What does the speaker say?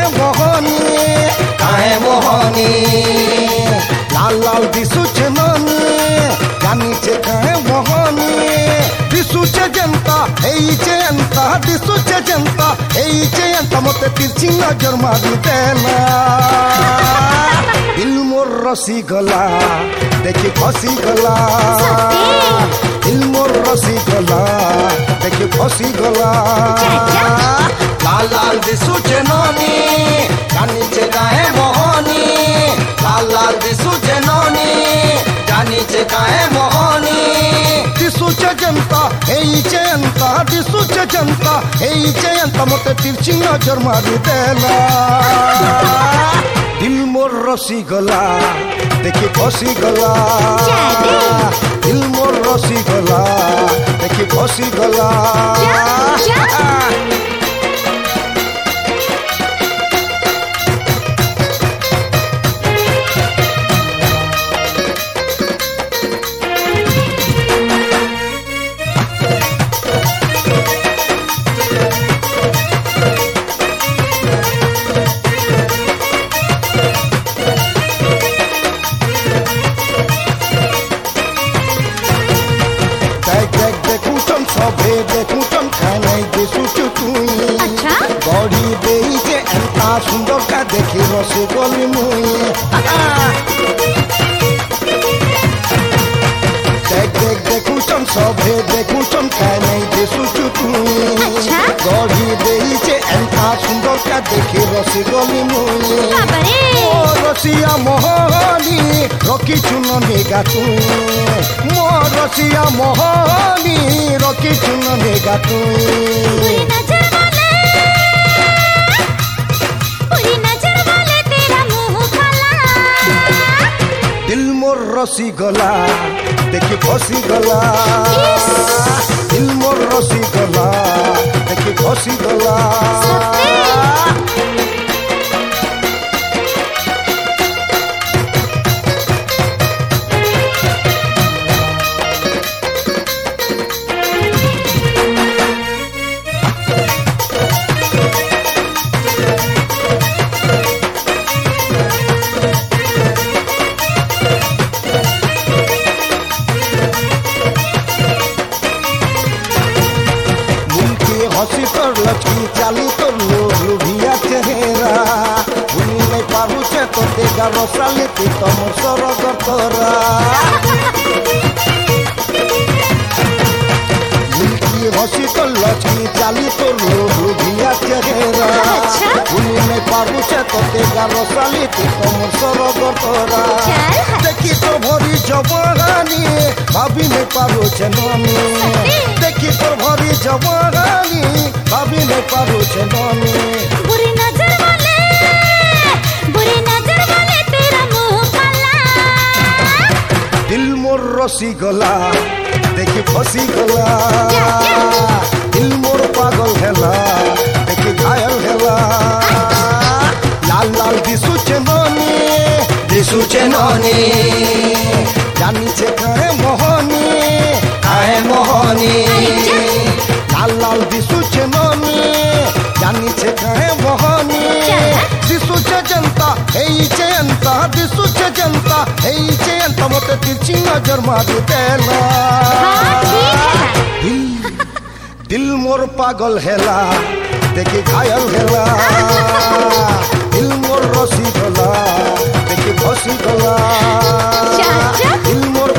मोहनी लाल लाल दिसुचे ननी जानीचे काहे मोहनी दिसुचे जनता हेईचे अंता दिसुचे जनता हेईचे अंता मते तिरछी नजर मारी देला दिल मोर रसी गला देखी फसी गला दिल मोर रसी गला देखी फसी गला लाल लाल दिसुचे ननी जानीचे काहे मोहनी लाल लाल दिसुचे ननी जानीचे काहे मोहनी दिसुचे जनता हेईचे अंता दिसुचे जनता हेईचे अंता मते तिरछी नजर मारी देला दिल मोर रसी गला देखी फसी गला दिल मोर रसी गला देखी फसी गला सभे देखुचन खाने दिसुचु तुई गढ़ी देइचे एंता सुंदर का देखी रसी गली मुई देखुचन सभे देखुचन खाने दिसुचु तुई गढ़ी देइचे एंता सुंदर का देखी रसी गली मुई रसिया मोहनी रखी चुन निगा तुई मो रसिया मोहनी रखी चुन निगा तुई दिल मोर रसी गला देखी फसी गला दिल मोर रसी गला देखी फसी गला हसी तोर लचकी चाली तोर लोभिया चेहरा भूली नहीं पारुचे तो देगा रसाली ती तमोर सरगर तोरा हसी तोर लचकी चाली तोर लोभिया चेहरा भूली नहीं पारुचे तो देगा रसाली ती तमोर सरगर तोरा देखी तो भरी जवानी भाभी नहीं पारुचे नमी देखी तो भरी जवानी भाभी नहीं पारुचे नमी बुरी नजर वाले तेरा मुंह काला दिल मोर रसी गला देखी फसी गला दिल मोर पागल हेला देखी घायल हेला लाल लाल दिसुचे ननी जानीचे काहे मोहनी लाल लाल दिसुचे ननी जानीचे काहे मोहनी दिसुचे जनता हेईचे अंता दिसुचे जनता हेईचे अंता मते तिरछी नजर मारी देला दिल मोर पागल हेला देखी घायल हेला दिल मोर रसी गला देखी फसी गला दिल मोर